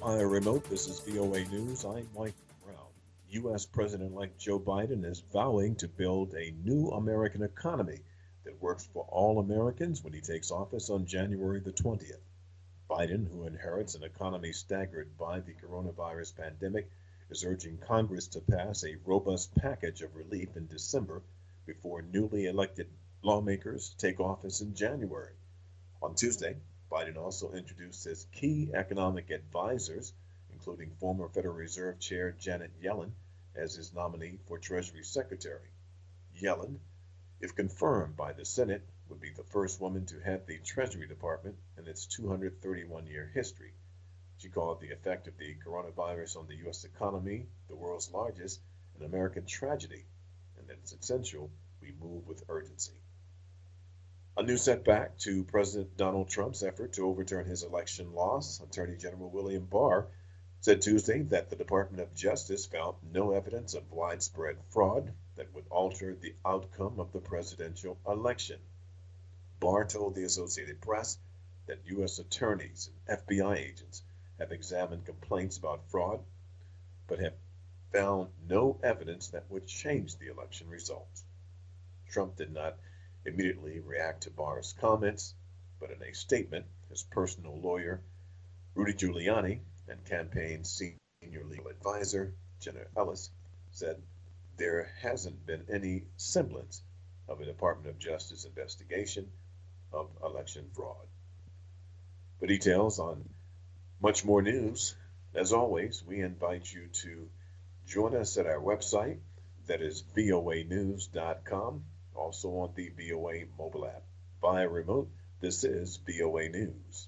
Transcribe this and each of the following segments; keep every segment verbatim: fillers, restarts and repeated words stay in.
Via remote, this is V O A News. I'm Mike Brown. U S. President-elect Joe Biden is vowing to build a new American economy that works for all Americans when he takes office on January the twentieth. Biden, who inherits an economy staggered by the coronavirus pandemic, is urging Congress to pass a robust package of relief in December before newly elected lawmakers take office in January. On Tuesday, Biden also introduced his key economic advisors, including former Federal Reserve Chair Janet Yellen, as his nominee for Treasury Secretary. Yellen, if confirmed by the Senate, would be the first woman to head the Treasury Department in its two hundred thirty-one year history. She called the effect of the coronavirus on the U S economy, the world's largest, an American tragedy, and that it's essential we move with urgency. A new setback to President Donald Trump's effort to overturn his election loss. Attorney General William Barr said Tuesday that the Department of Justice found no evidence of widespread fraud that would alter the outcome of the presidential election. Barr told the Associated Press that U S attorneys and F B I agents have examined complaints about fraud, but have found no evidence that would change the election results. Trump did not immediately react to Barr's comments, but in a statement, his personal lawyer, Rudy Giuliani, and campaign senior legal advisor, Jenna Ellis, said there hasn't been any semblance of a Department of Justice investigation of election fraud. For details on much more news, as always, we invite you to join us at our website, that is V O A news dot com. Also on the V O A mobile app. Via remote, this is V O A News.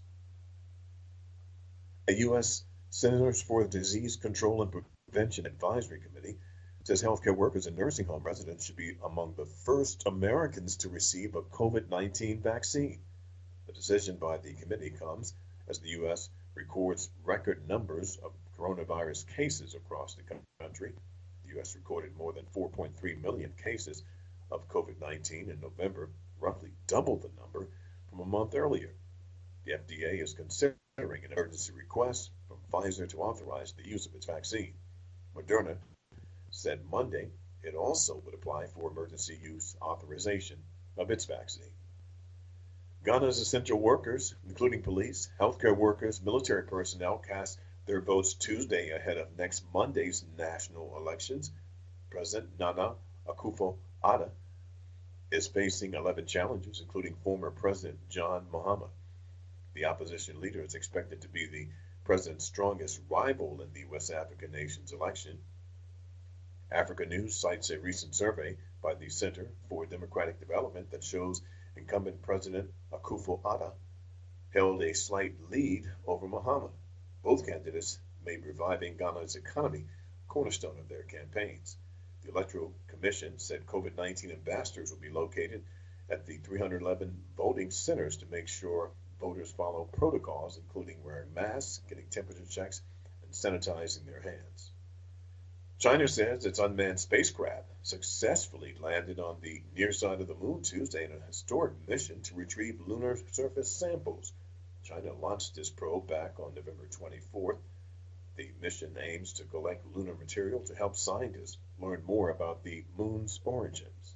A U S. Centers for Disease Control and Prevention Advisory Committee says healthcare workers and nursing home residents should be among the first Americans to receive a COVID nineteen vaccine. The decision by the committee comes as the U S records record numbers of coronavirus cases across the country. The U S recorded more than four point three million cases of COVID nineteen in November, roughly double the number from a month earlier. The F D A is considering an emergency request from Pfizer to authorize the use of its vaccine. Moderna said Monday it also would apply for emergency use authorization of its vaccine. Ghana's essential workers, including police, healthcare workers, military personnel, cast their votes Tuesday ahead of next Monday's national elections. President Nana Akufo-Addo is facing eleven challenges, including former President John Mahama. The opposition leader is expected to be the president's strongest rival in the West African nation's election. Africa News cites a recent survey by the Center for Democratic Development that shows incumbent President Akufo-Addo held a slight lead over Mahama. Both candidates made reviving Ghana's economy a cornerstone of their campaigns. The Electoral Commission said COVID nineteen ambassadors will be located at the three hundred eleven voting centers to make sure voters follow protocols, including wearing masks, getting temperature checks, and sanitizing their hands. China says its unmanned spacecraft successfully landed on the near side of the moon Tuesday in a historic mission to retrieve lunar surface samples. China launched this probe back on November twenty-fourth. The mission aims to collect lunar material to help scientists learn more about the moon's origins.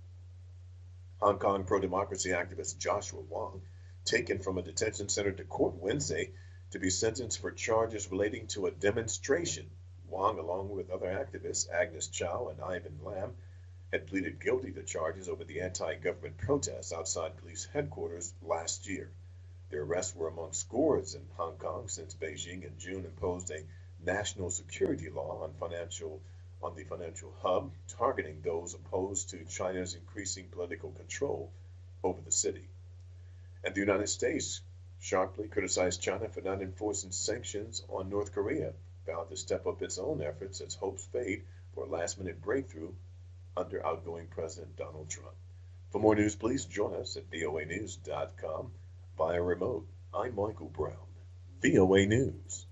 Hong Kong pro-democracy activist Joshua Wong, taken from a detention center to court Wednesday to be sentenced for charges relating to a demonstration. Wong, along with other activists Agnes Chow and Ivan Lam, had pleaded guilty to charges over the anti-government protests outside police headquarters last year. Their arrests were among scores in Hong Kong since Beijing in June imposed a national security law on financial on the financial hub, targeting those opposed to China's increasing political control over the city. And the United States sharply criticized China for not enforcing sanctions on North Korea, vowed to step up its own efforts as hopes fade for a last-minute breakthrough under outgoing President Donald Trump. For more news, please join us at V O A news dot com via remote. I'm Michael Brown, V O A News.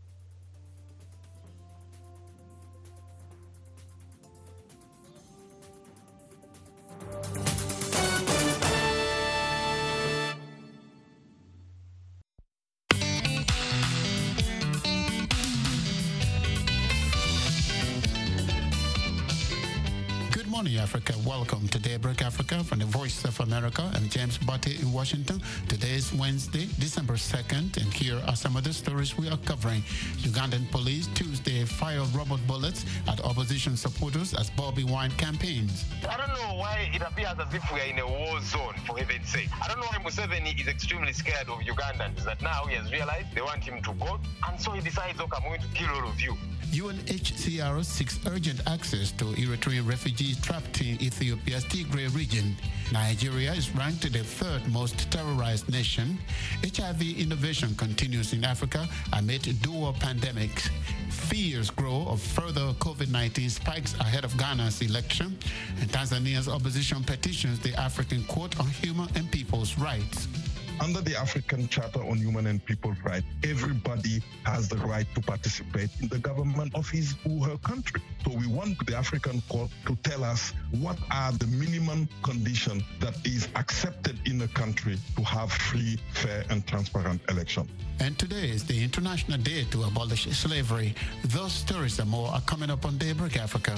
Africa. Welcome to Daybreak Africa from the Voice of America. I'm James Butte in Washington. Today is Wednesday, December second, and here are some of the stories we are covering. Ugandan police Tuesday fired rubber bullets at opposition supporters as Bobi Wine campaigns. I don't know why it appears as if we are in a war zone, for heaven's sake. I don't know why Museveni is extremely scared of Ugandans, that now he has realized they want him to go, and so he decides, okay, I'm going to kill all of you. U N H C R seeks urgent access to Eritrean refugees trapped in Ethiopia's Tigray region. Nigeria is ranked the third most terrorized nation. H I V innovation continues in Africa amid dual pandemics. Fears grow of further COVID nineteen spikes ahead of Ghana's election. And Tanzania's opposition petitions the African Court on Human and People's Rights. Under the African Charter on Human and People's Rights, everybody has the right to participate in the government of his or her country. So we want the African Court to tell us what are the minimum conditions that is accepted in a country to have free, fair, and transparent elections. And today is the International Day to abolish slavery. Those stories and more are coming up on Daybreak Africa.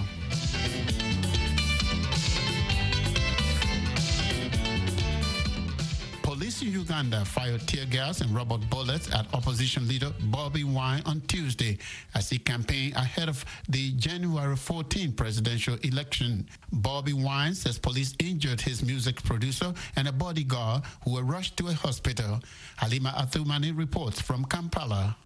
Police in Uganda fired tear gas and rubber bullets at opposition leader Bobi Wine on Tuesday as he campaigned ahead of the January fourteenth presidential election. Bobi Wine says police injured his music producer and a bodyguard who were rushed to a hospital. Halima Athumani reports from Kampala.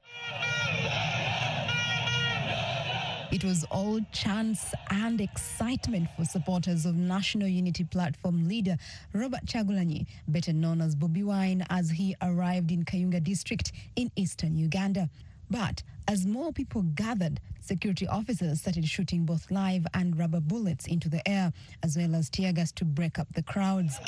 It was all chance and excitement for supporters of National Unity Platform leader Robert Kyagulanyi, better known as Bobi Wine, as he arrived in Kayunga district in eastern Uganda. But as more people gathered, security officers started shooting both live and rubber bullets into the air, as well as tear gas to break up the crowds.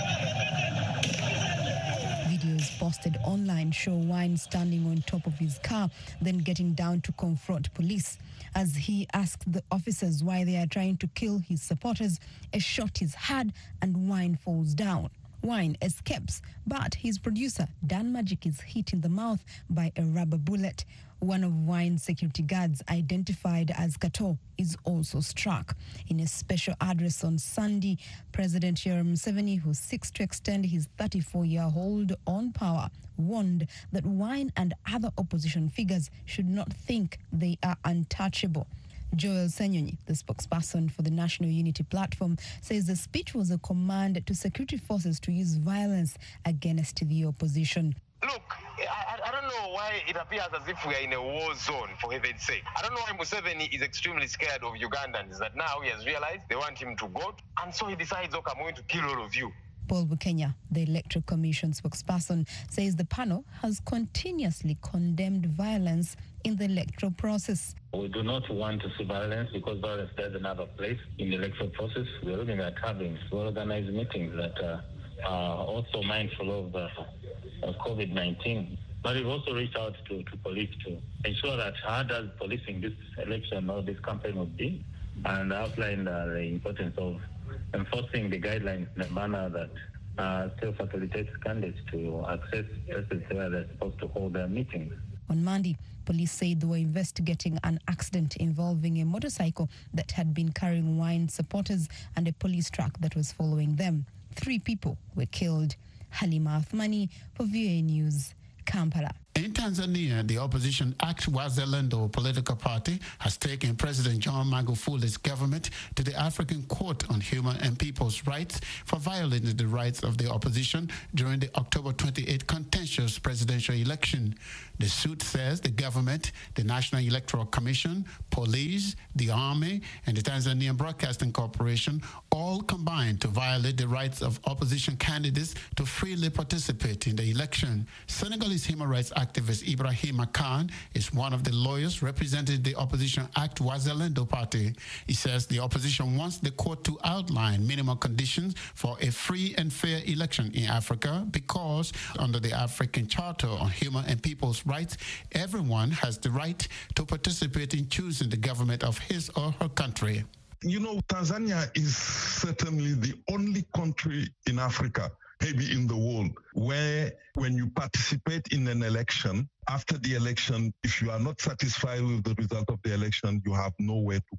Videos posted online show Wine standing on top of his car, then getting down to confront police. As he asked the officers why they are trying to kill his supporters, a shot is heard and Wine falls down. Wine escapes, but his producer, Dan Magic, is hit in the mouth by a rubber bullet. One of Wine's security guards, identified as Kato, is also struck. In a special address on Sunday, President Yoweri Museveni, who seeks to extend his thirty-four-year hold on power, warned that Wine and other opposition figures should not think they are untouchable. Joel Senyonyi, the spokesperson for the National Unity Platform, says the speech was a command to security forces to use violence against the opposition. Look, I, I don't know why it appears as if we are in a war zone, for heaven's sake. I don't know why Museveni is extremely scared of Ugandans, that now he has realized they want him to go, and so he decides, okay, I'm going to kill all of you. Paul Bukenya, the Electoral Commission spokesperson, says the panel has continuously condemned violence in the electoral process. We do not want to see violence because violence doesn't have a place in the electoral process. We're looking at having well-organized meetings that uh, are also mindful of, uh, of COVID nineteen. But we've also reached out to, to police to ensure that how does policing this election or this campaign would be, and outlined uh, the importance of enforcing the guidelines in a manner that uh, still facilitates candidates to access places where they're supposed to hold their meetings. On Monday, police said they were investigating an accident involving a motorcycle that had been carrying Wine supporters and a police truck that was following them. Three people were killed. Halima Athumani for V O A News, Kampala. In Tanzania, the opposition ACT Wazalendo political party has taken President John Magufuli's government to the African Court on Human and People's Rights for violating the rights of the opposition during the October twenty-eighth contentious presidential election. The suit says the government, the National Electoral Commission, police, the army, and the Tanzanian Broadcasting Corporation all combined to violate the rights of opposition candidates to freely participate in the election. Senegalese human rights activist Ibrahim Khan is one of the lawyers representing the opposition ACT Wazalendo party. He says the opposition wants the court to outline minimum conditions for a free and fair election in Africa because under the African Charter on Human and People's Rights, everyone has the right to participate in choosing the government of his or her country. You know, Tanzania is certainly the only country in Africa, maybe in the world, where when you participate in an election, after the election, if you are not satisfied with the result of the election, you have nowhere to go.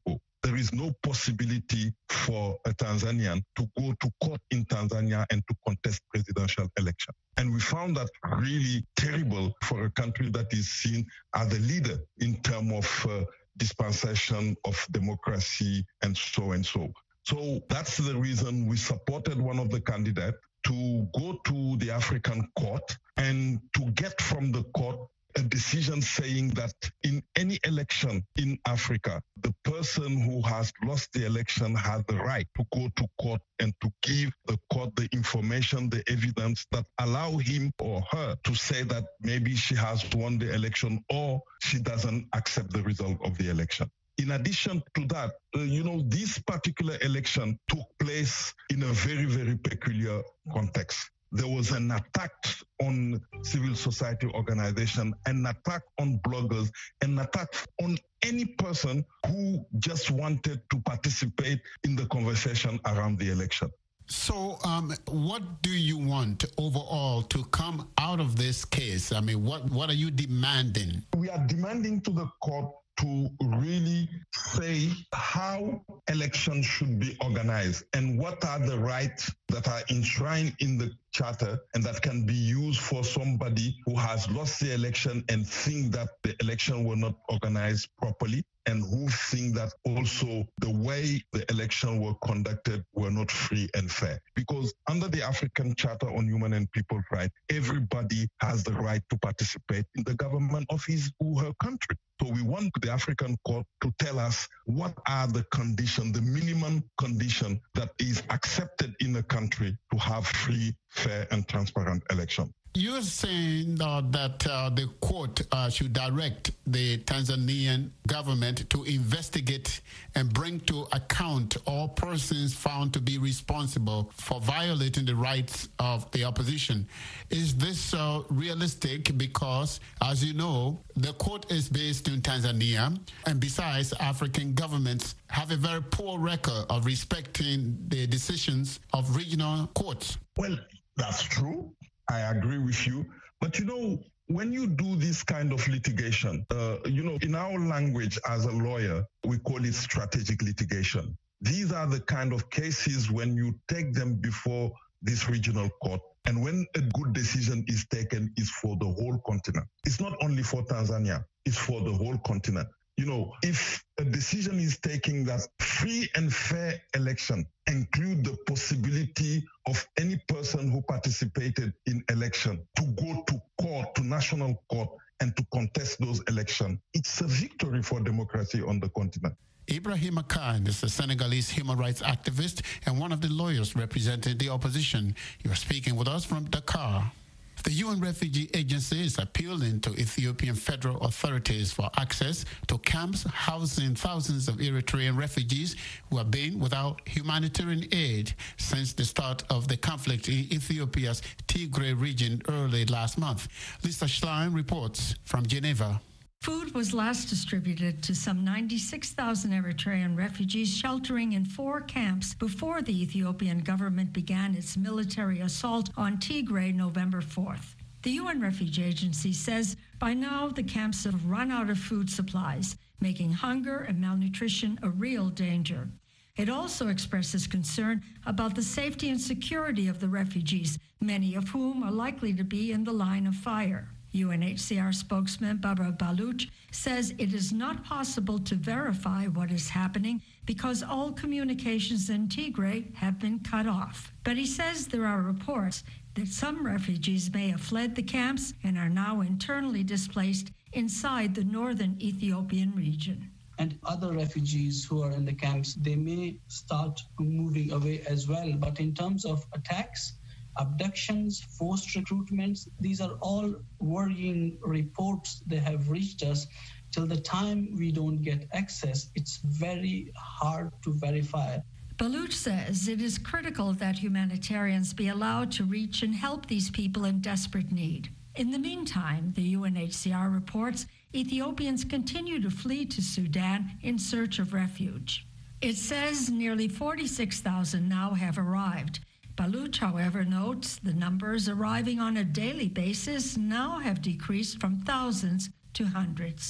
there is no possibility for a Tanzanian to go to court in Tanzania and to contest presidential election. And we found that really terrible for a country that is seen as a leader in terms of uh, dispensation of democracy and so and so. So that's the reason we supported one of the candidates to go to the African court and to get from the court a decision saying that in any election in Africa, the person who has lost the election has the right to go to court and to give the court the information, the evidence that allow him or her to say that maybe she has won the election or she doesn't accept the result of the election. In addition to that, uh, you know, this particular election took place in a very, very peculiar context. There was an attack on civil society organization, an attack on bloggers, an attack on any person who just wanted to participate in the conversation around the election. So um, what do you want overall to come out of this case? I mean, what, what are you demanding? We are demanding to the court to really say how elections should be organized and what are the rights that are enshrined in the charter and that can be used for somebody who has lost the election and think that the election were not organized properly, and who think that also the way the election were conducted were not free and fair. Because under the African Charter on Human and People's Rights, everybody has the right to participate in the government of his or her country. So we want the African court to tell us what are the conditions, the minimum condition that is accepted in a country to have free, fair, and transparent election. You're saying uh, that uh, the court uh, should direct the Tanzanian government to investigate and bring to account all persons found to be responsible for violating the rights of the opposition. Is this uh, realistic? Because, as you know, the court is based in Tanzania, and besides, African governments have a very poor record of respecting the decisions of regional courts. Well, that's true. I agree with you. But, you know, when you do this kind of litigation, uh, you know, in our language as a lawyer, we call it strategic litigation. These are the kind of cases when you take them before this regional court, and when a good decision is taken, is for the whole continent. It's not only for Tanzania, it's for the whole continent. You know, if a decision is taken that free and fair election include the possibility of any person who participated in election to go to court, to national court, and to contest those elections, it's a victory for democracy on the continent. Ibrahima Khan is a Senegalese human rights activist and one of the lawyers representing the opposition. You are speaking with us from Dakar. The U N Refugee Agency is appealing to Ethiopian federal authorities for access to camps housing thousands of Eritrean refugees who have been without humanitarian aid since the start of the conflict in Ethiopia's Tigray region early last month. Lisa Schlein reports from Geneva. Food was last distributed to some ninety-six thousand Eritrean refugees sheltering in four camps before the Ethiopian government began its military assault on Tigray November fourth. The U N Refugee Agency says by now the camps have run out of food supplies, making hunger and malnutrition a real danger. It also expresses concern about the safety and security of the refugees, many of whom are likely to be in the line of fire. U N H C R spokesman Barbara Balouch says it is not possible to verify what is happening because all communications in Tigray have been cut off. But he says there are reports that some refugees may have fled the camps and are now internally displaced inside the northern Ethiopian region. And other refugees who are in the camps, they may start moving away as well. But in terms of attacks, abductions, forced recruitments, these are all worrying reports that have reached us. Till the time we don't get access, it's very hard to verify. Balouch says it is critical that humanitarians be allowed to reach and help these people in desperate need. In the meantime, the U N H C R reports Ethiopians continue to flee to Sudan in search of refuge. It says nearly forty-six thousand now have arrived. Balouch, however, notes the numbers arriving on a daily basis now have decreased from thousands to hundreds.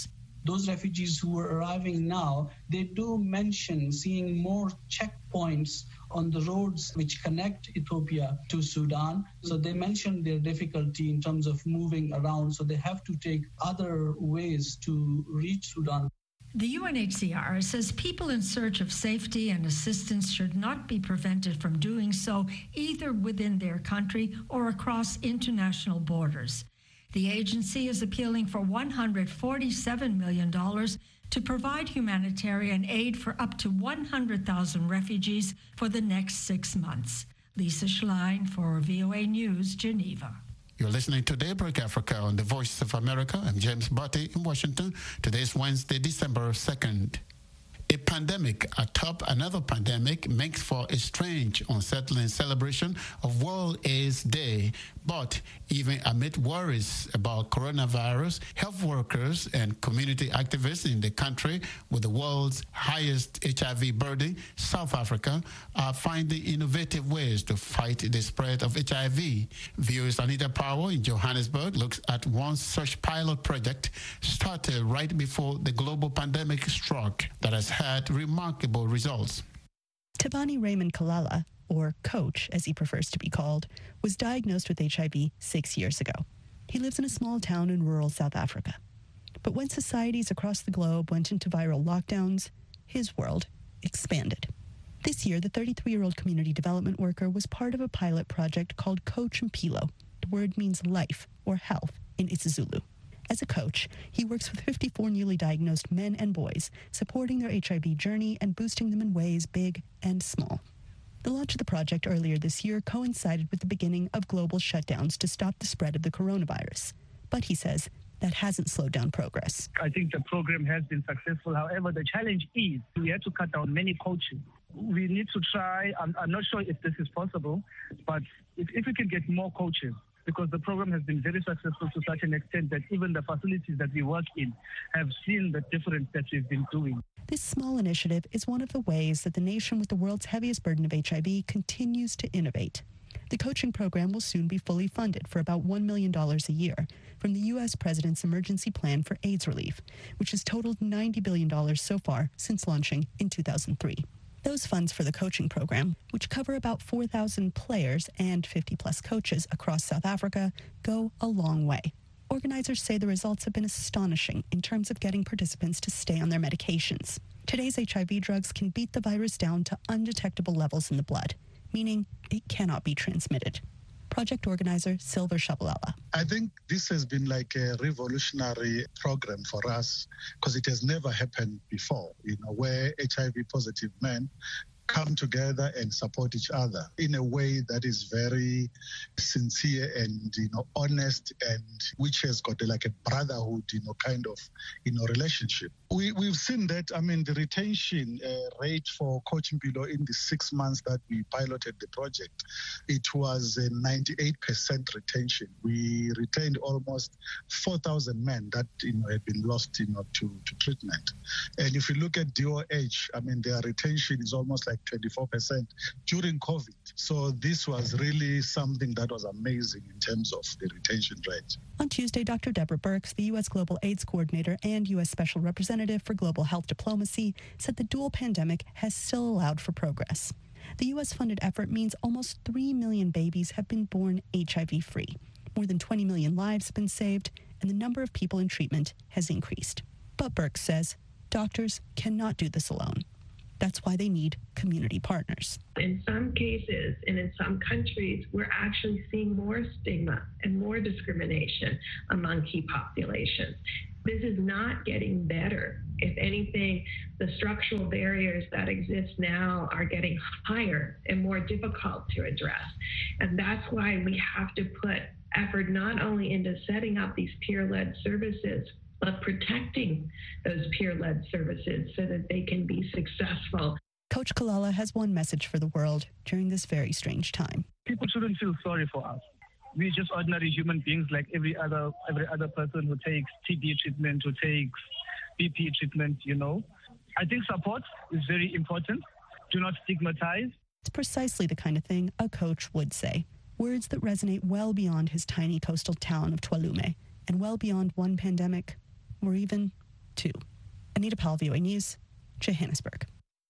those refugees who are arriving now, they do mention seeing more checkpoints on the roads which connect Ethiopia to Sudan. So they mention their difficulty in terms of moving around. So they have to take other ways to reach Sudan. The U N H C R says people in search of safety and assistance should not be prevented from doing so either within their country or across international borders. The agency is appealing for one hundred forty-seven million dollars to provide humanitarian aid for up to one hundred thousand refugees for the next six months. Lisa Schlein for V O A News, Geneva. You're listening to Daybreak Africa on the Voice of America. I'm James Botti in Washington. Today is Wednesday, December second. A pandemic atop another pandemic makes for a strange, unsettling celebration of World AIDS Day. But even amid worries about coronavirus, health workers and community activists in the country with the world's highest H I V burden, South Africa, are finding innovative ways to fight the spread of H I V. V O A's Anita Powell in Johannesburg looks at one such pilot project started right before the global pandemic struck that has had remarkable results. Tabani Raymond Kalala, or Coach as he prefers to be called, was diagnosed with H I V six years ago. He lives in a small town in rural South Africa. But when societies across the globe went into viral lockdowns, his world expanded. This year, the thirty-three-year-old community development worker was part of a pilot project called Coach Mpilo. The word means life or health in isiZulu. As a coach, he works with fifty-four newly diagnosed men and boys, supporting their H I V journey and boosting them in ways big and small. The launch of the project earlier this year coincided with the beginning of global shutdowns to stop the spread of the coronavirus. But he says that hasn't slowed down progress. I think the program has been successful. However, the challenge is we had to cut down many coaches. We need to try, I'm, I'm not sure if this is possible, but if, if we can get more coaches, because the program has been very successful to such an extent that even the facilities that we work in have seen the difference that we've been doing. This small initiative is one of the ways that the nation with the world's heaviest burden of H I V continues to innovate. The coaching program will soon be fully funded for about one million dollars a year from the U S President's Emergency Plan for AIDS Relief, which has totaled ninety billion dollars so far since launching in two thousand three. Those funds for the coaching program, which cover about four thousand players and fifty plus coaches across South Africa, go a long way. Organizers say the results have been astonishing in terms of getting participants to stay on their medications. Today's H I V drugs can beat the virus down to undetectable levels in the blood, meaning it cannot be transmitted. Project organizer Silver Shabalala. I think this has been like a revolutionary program for us because it has never happened before, you know, where H I V positive men come together and support each other in a way that is very sincere and, you know, honest, and which has got a, like a brotherhood, you know, kind of, you know, relationship. We, we've seen that, I mean, the retention uh, rate for Coach Mpilo in the six months that we piloted the project, it was a ninety-eight percent retention. We retained almost four thousand men that, you know, had been lost, you know, to, to treatment. And if you look at D O H, I mean, their retention is almost like twenty-four percent during COVID. So this was really something that was amazing in terms of the retention rate. On Tuesday, Doctor Deborah Birx, the U S Global AIDS Coordinator and U S Special Representative for Global Health Diplomacy, said the dual pandemic has still allowed for progress. The U S-funded effort means almost three million babies have been born H I V-free. More than twenty million lives have been saved, and the number of people in treatment has increased. But Birx says doctors cannot do this alone. That's why they need community partners. In some cases and in some countries, we're actually seeing more stigma and more discrimination among key populations. This is not getting better. If anything, the structural barriers that exist now are getting higher and more difficult to address. And that's why we have to put effort not only into setting up these peer-led services, but protecting those peer-led services so that they can be successful. Coach Kalala has one message for the world during this very strange time. People shouldn't feel sorry for us. We're just ordinary human beings like every other every other person who takes T B treatment, who takes B P treatment, you know. I think support is very important. Do not stigmatize. It's precisely the kind of thing a coach would say. Words that resonate well beyond his tiny coastal town of Tualume and well beyond one pandemic or even too. Anita Powell, V O A News, Johannesburg.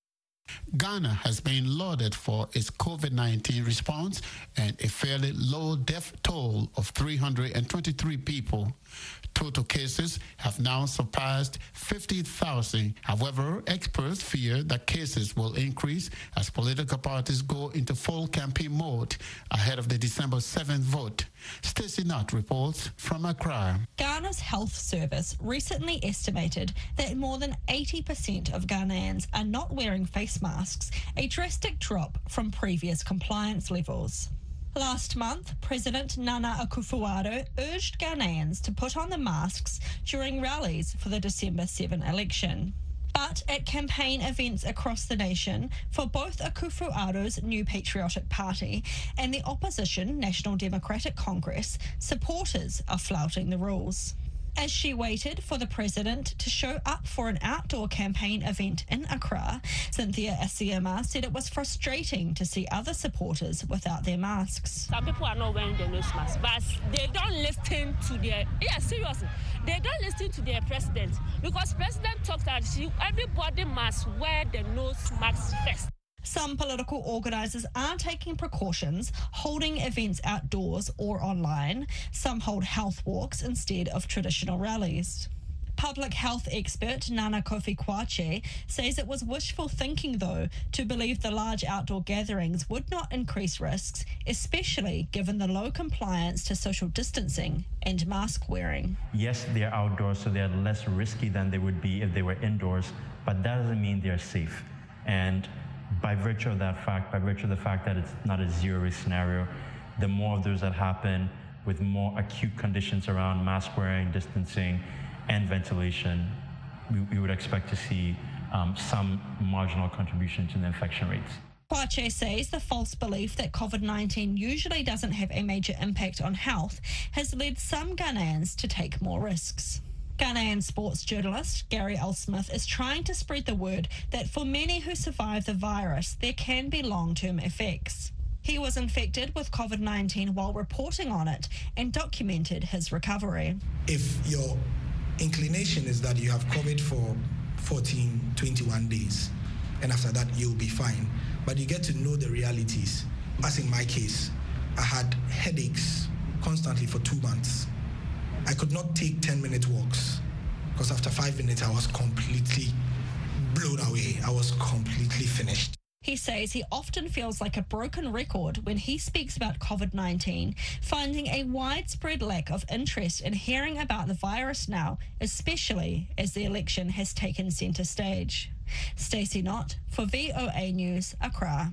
Ghana has been lauded for its COVID nineteen response and a fairly low death toll of three hundred twenty-three people. Total cases have now surpassed fifty thousand. However, experts fear that cases will increase as political parties go into full campaign mode ahead of the December seventh vote. Stacey Nutt reports from Accra. Ghana's Health Service recently estimated that more than eighty percent of Ghanaians are not wearing face masks, a drastic drop from previous compliance levels. Last month, President Nana Akufo-Addo urged Ghanaians to put on the masks during rallies for the December seventh election. But at campaign events across the nation for both Akufo-Addo's New Patriotic Party and the opposition National Democratic Congress, supporters are flouting the rules. As she waited for the president to show up for an outdoor campaign event in Accra, Cynthia Asiema said it was frustrating to see other supporters without their masks. Some people are not wearing their nose masks, but they don't listen to their, yeah, seriously, they don't listen to their president, because president talked that she, everybody must wear the nose mask first. Some political organisers are taking precautions, holding events outdoors or online. Some hold health walks instead of traditional rallies. Public health expert Nana Kofi Kwache says it was wishful thinking, though, to believe the large outdoor gatherings would not increase risks, especially given the low compliance to social distancing and mask wearing. Yes, they're outdoors, so they're less risky than they would be if they were indoors, but that doesn't mean they're safe. And by virtue of that fact, by virtue of the fact that it's not a zero-risk scenario, the more of those that happen with more acute conditions around mask wearing, distancing, and ventilation, we, we would expect to see um, some marginal contribution to the infection rates. Kwache says the false belief that COVID nineteen usually doesn't have a major impact on health has led some Ghanaians to take more risks. Ghanaian sports journalist Gary L. Smith is trying to spread the word that for many who survive the virus, there can be long-term effects. He was infected with COVID nineteen while reporting on it and documented his recovery. If your inclination is that you have COVID for fourteen, twenty-one days, and after that you'll be fine, but you get to know the realities. As in my case, I had headaches constantly for two months. I could not take ten-minute walks because after five minutes, I was completely blown away. I was completely finished. He says he often feels like a broken record when he speaks about COVID nineteen, finding a widespread lack of interest in hearing about the virus now, especially as the election has taken centre stage. Stacey Nutt for V O A News, Accra.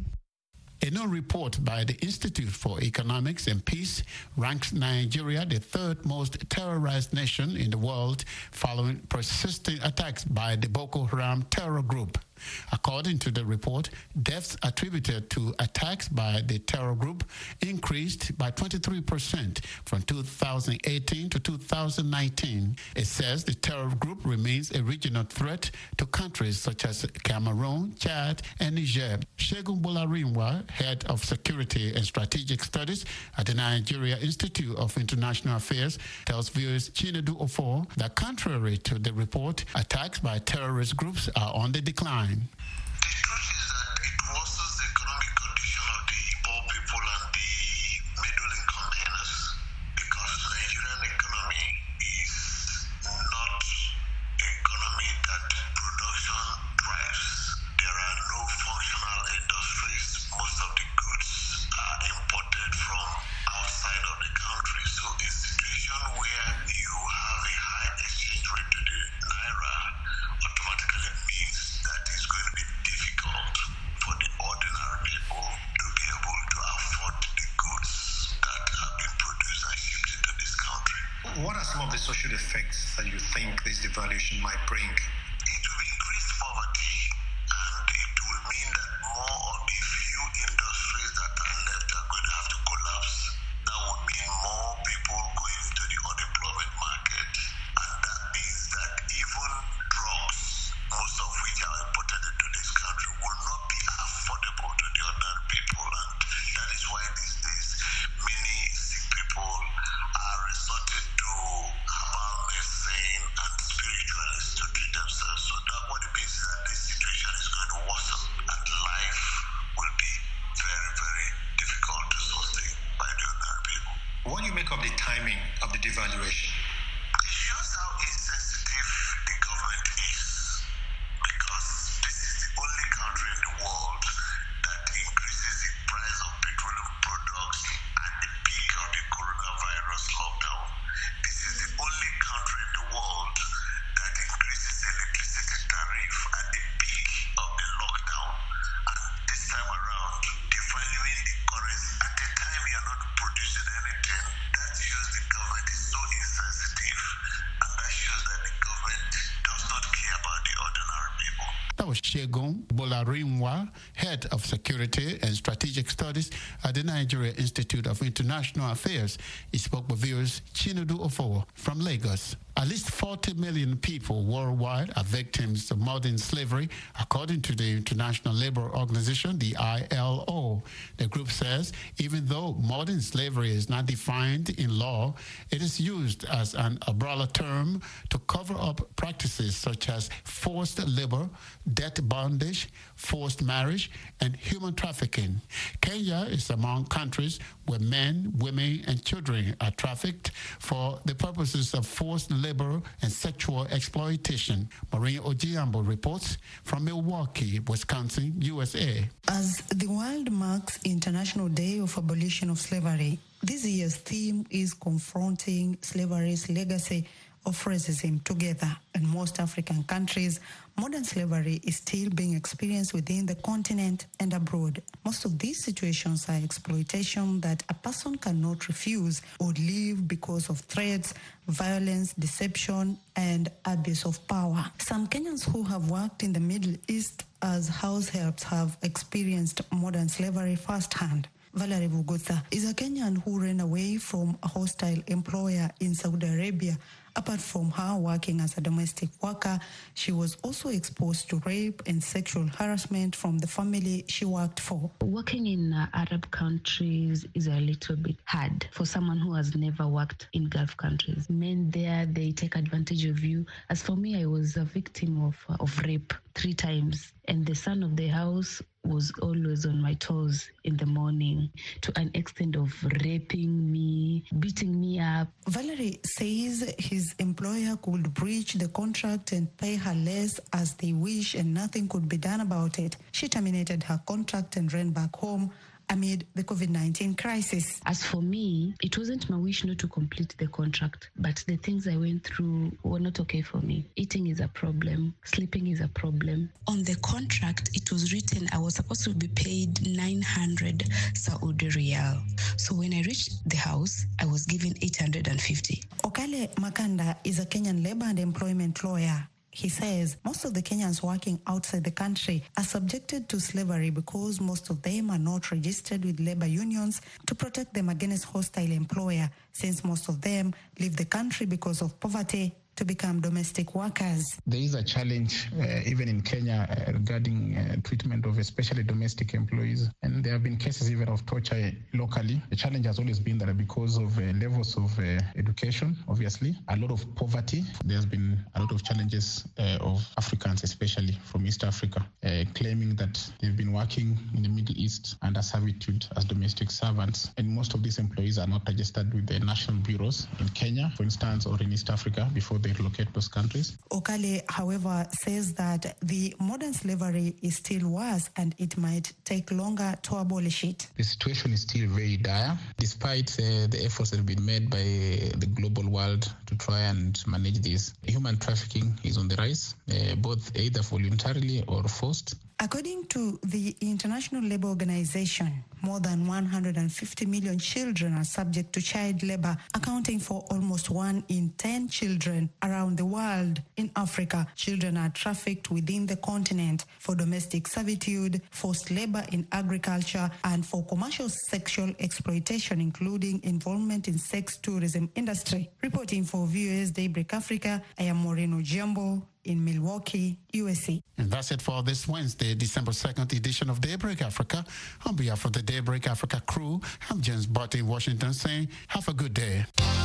A new report by the Institute for Economics and Peace ranks Nigeria the third most terrorized nation in the world following persistent attacks by the Boko Haram terror group. According to the report, deaths attributed to attacks by the terror group increased by twenty-three percent from two thousand eighteen to two thousand nineteen. It says the terror group remains a regional threat to countries such as Cameroon, Chad, and Niger. Segun Bolarinwa, head of security and strategic studies at the Nigeria Institute of International Affairs, tells viewers Chinedu Ofor that contrary to the report, attacks by terrorist groups are on the decline. The truth is that it worsens the economic condition of the poor people and the middle-income earners, because the Nigerian economy is not an economy that production drives. There are no functional industries. Most of the goods are imported from outside of the country. So a situation where you have a high exchange rate to the naira automatically means that it's going to be difficult for the ordinary people to be able to afford the goods that have been produced and shipped into this country. What are some of the social effects that you think this devaluation might bring? It will increase poverty, and it will mean that more of the few industries that are left are going to have to collapse. That would mean more people going into the unemployment market, and that means that even drugs, most of which are imported into this country, will not be affordable to the ordinary people. And that is why these days many sick people are resorting to herbal medicine and spiritualists to treat devaluation. It shows how insensitive the government is, because this is the only country in the world that increases the price of petroleum products at the peak of the coronavirus lockdown. This is the only country in the world that increases electricity tariff at the peak of the lockdown. And this time around, devaluing the currency at a time you're not producing anything, that shows the government is so insensitive, and that shows that the government does not care about the ordinary people. That was Shegun Bolarinwa, Head of Security and Strategic Studies at the Nigeria Institute of International Affairs. He spoke with viewers Chinedu Ofo from Lagos. At least forty million people worldwide are victims of modern slavery, according to the International Labour Organization, the I L O. The group says even though modern slavery is not defined in law, it is used as an umbrella term to cover up practices such as forced labor, debt bondage, forced marriage, and human trafficking. Kenya is among countries where men, women, and children are trafficked for the purposes of forced labor and sexual exploitation. Maureen Ojiambo reports from Milwaukee, Wisconsin, U S A. As the world marks International Day of Abolition of Slavery, this year's theme is confronting slavery's legacy of racism together. In most African countries, modern slavery is still being experienced within the continent and abroad. Most of these situations are exploitation that a person cannot refuse or leave because of threats, violence, deception, and abuse of power. Some Kenyans who have worked in the Middle East as house helps have experienced modern slavery firsthand. Valerie Vugutha is a Kenyan who ran away from a hostile employer in Saudi Arabia. Apart from her working as a domestic worker, she was also exposed to rape and sexual harassment from the family she worked for. Working in uh, Arab countries is a little bit hard for someone who has never worked in Gulf countries. Men there, they take advantage of you. As for me, I was a victim of, uh, of rape three times, and the son of the house was always on my toes in the morning, to an extent of raping me, beating me up. Valerie says his employer could breach the contract and pay her less as they wish, and nothing could be done about it. She terminated her contract and ran back home amid the COVID nineteen crisis. As for me, it wasn't my wish not to complete the contract, but the things I went through were not okay for me. Eating is a problem. Sleeping is a problem. On the contract, it was written I was supposed to be paid nine hundred Saudi Riyal. So when I reached the house, I was given eight hundred fifty. Okale Makanda is a Kenyan labor and employment lawyer. He says most of the Kenyans working outside the country are subjected to slavery because most of them are not registered with labor unions to protect them against hostile employer, since most of them leave the country because of poverty to become domestic workers. There is a challenge uh, even in Kenya uh, regarding uh, treatment of especially domestic employees, and there have been cases even of torture locally. The challenge has always been that because of uh, levels of uh, education, obviously, a lot of poverty, there's been a lot of challenges uh, of Africans, especially from East Africa, uh, claiming that they've been working in the Middle East under servitude as domestic servants, and most of these employees are not registered with the national bureaus in Kenya, for instance, or in East Africa before they relocate those countries. Okale, however, says that the modern slavery is still worse and it might take longer to abolish it. The situation is still very dire, despite uh, the efforts that have been made by uh, the global world to try and manage this. Human trafficking is on the rise, uh, both either voluntarily or forced. According to the International Labour Organization, more than one hundred fifty million children are subject to child labor, accounting for almost one in ten children around the world. In Africa, children are trafficked within the continent for domestic servitude, forced labor in agriculture, and for commercial sexual exploitation, including involvement in sex tourism industry. Reporting for V O A's Daybreak Africa, I am Maureen Ojiambo in Milwaukee, U S A. And that's it for this Wednesday, December second edition of Daybreak Africa. On behalf of the Daybreak Africa crew, I'm James Barty in Washington saying, have a good day.